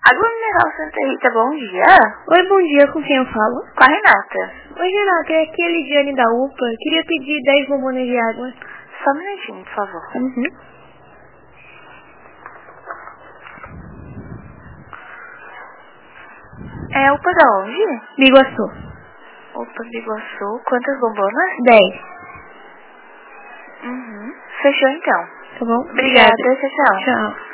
Água Mineral Santa Rita, bom dia. Oi, bom dia, com quem eu falo? Com a Renata. Oi, Renata, aqui é a Lidiane da UPA. Queria pedir 10 bombonas de água. Só um minutinho, por favor. É UPA da onde? Biguaçu. UPA Biguaçu. Quantas bombonas? 10. Fechou então. Tá bom? Obrigada, tchau. Tchau.